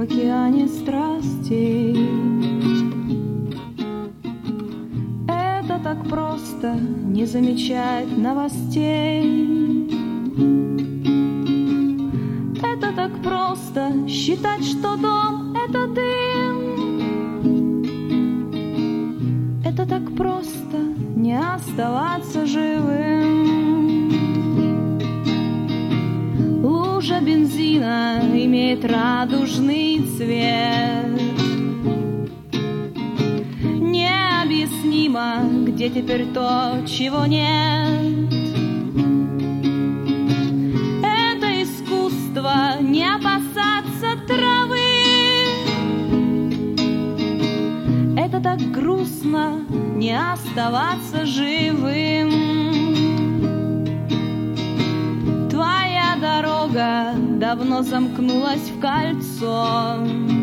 в океане страстей. Это так просто не замечать новостей. Это так просто считать, что дом — это дым. Это так просто не оставаться живым. Лужа бензина имеет радужный цвет. Необъяснимо, где теперь то, чего нет. Это искусство не опасаться травы. Это так грустно не оставаться живым. Твоя дорога давно замкнулась в кольцо.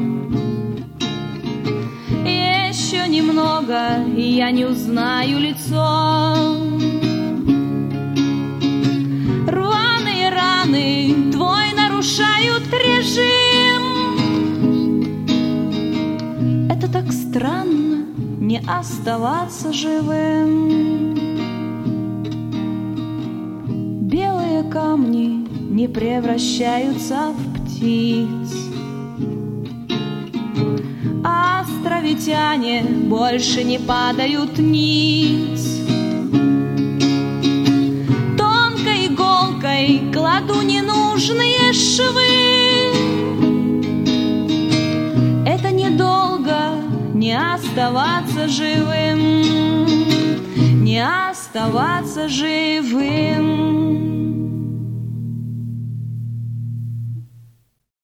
Еще немного, и я не узнаю лицо. Рваные раны твой нарушают режим. Это так странно не оставаться живым. Белые камни не превращаются в птиц. Островитяне больше не падают ниц. Тонкой иголкой кладу ненужные швы. Это недолго не оставаться живым. Не оставаться живым.